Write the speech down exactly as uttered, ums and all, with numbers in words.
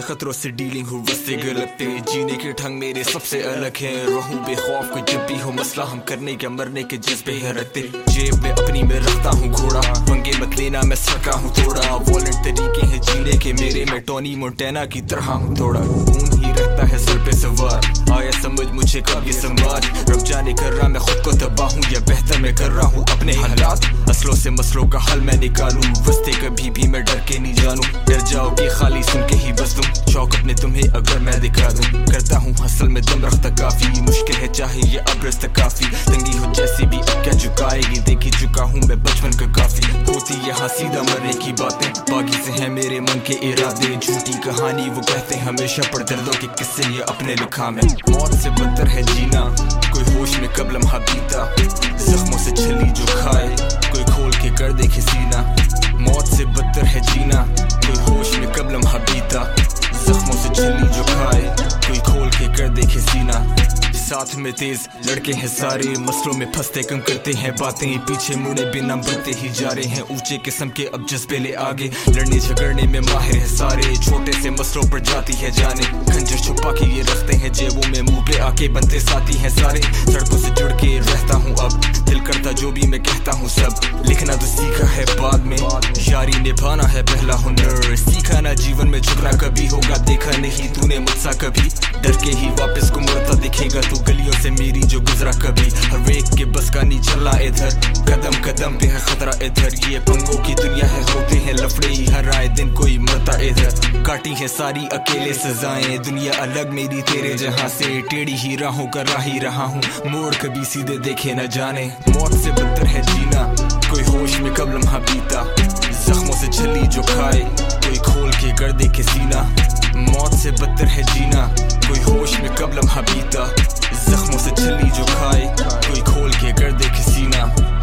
खतरों से डीलिंग हूँ वस्ते गलते, जीने के ढंग मेरे सबसे अलग है। रहूं बेखौफ कोई जब भी हो मसला, हम करने के मरने के जज्बे है रखते। जेब में अपनी में रखता हूँ घोड़ा, पंगे मत लेना मैं सका हूँ थोड़ा। वॉलेंट तरीके हैं जीने के मेरे, मैं टोनी मोंटेना की तरह हूँ थोड़ा। खून ही रहता है सर पे सवार, आया समझ मुझे कब ये समाज। रब जाने कर रहा मैं खुद को तबाह हूँ या बेहतर मैं कर रहा हूँ अपने हालात। असलों से मसलों का हल मैं निकालूं, वस्ते कभी भी मैं डर के नहीं जानूं। डर जाओगे खाली सुन के ही बस दूं, शौक अपने तुम्हें अगर मैं दिखा दूं। करता हूँ हसल में दम रखता काफी, मुश्किल है चाहे ये अब रास्ता काफी। तंगी हो जैसी भी अब क्या झुकाएगी, देख ही चुका हूँ मैं बचपन का काफी। होती यहाँ सीधा मरने की बातें, बाकी से है मेरे मन के इरादे। झूठी कहानी वो कहते हमेशा, पर दर्दों के किस्से ये अपने लिखा में। मौत से बदतर है जीना, कोई होश में कब लम्हा बीता। जख्मों से छली जो खाए, कोई खोल के कर देखे सीना। मौत से बदतर है जीना, कोई होश में कब लम्हा बीता। जख्मों से छली जो खाए, कोई खोल के कर देखे सीना। साथ में तेज लड़के हैं सारे, मसलों में फंसते कम करते हैं बातें। पीछे मुड़े बिना बढ़ते ही जा रहे हैं, ऊंचे किस्म के अब जज्बे ले आगे। लड़ने झगड़ने में माहिर है सारे, छोटे से मसलों पर जाती है जाने। खंजर छुपा के ये रखते हैं जेबों में, मुंह पे आके बनते साथी हैं सारे। सड़कों से जुड़ के रहता हूँ अब, दिल करता जो भी मैं कहता हूँ सब। लिखना तो सीखा है बाद में, यारी निभाना है पहला हुनर। सीखा ना जीवन में झुकना कभी होगा, देखा नहीं तूने मुझसा कभी। डर के ही वापस को मुड़ता दिखेगा तू गलियों से मेरी जो गुजरा कभी। हर एक के बस का नहीं चला इधर, कदम कदम पे है खतरा इधर। ये पंगों की दुनिया है, होते हैं लफड़े ही हर आए दिन कोई मरता इधर। काटी है सारी अकेले सजाएं, दुनिया अलग मेरी तेरे जहां से। टेढ़ी ही राहों का राह ही रहा हूँ, मोड़ कभी सीधे देखे न जाने। मौत से बदतर है जीना, कोई होश में कब लम्हा बीता। जख्मों से छली जो खाए, कोई खोल के कर देखे सीना। मौत से बदतर है जीना, कोई होश में कब लम्हा बीता। जख्मों से छली जो खाए, कोई खोल के कर देखे सीना।